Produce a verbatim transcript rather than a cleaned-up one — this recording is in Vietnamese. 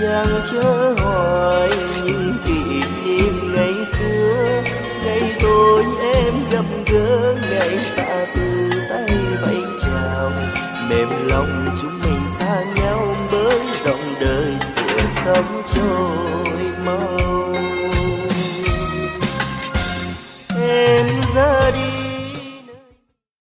rằng chớ hỏi những kỷ niệm ngày xưa, ngày tôi em gặp gỡ, ngày ta từ tay vẫy chào, mềm lòng chúng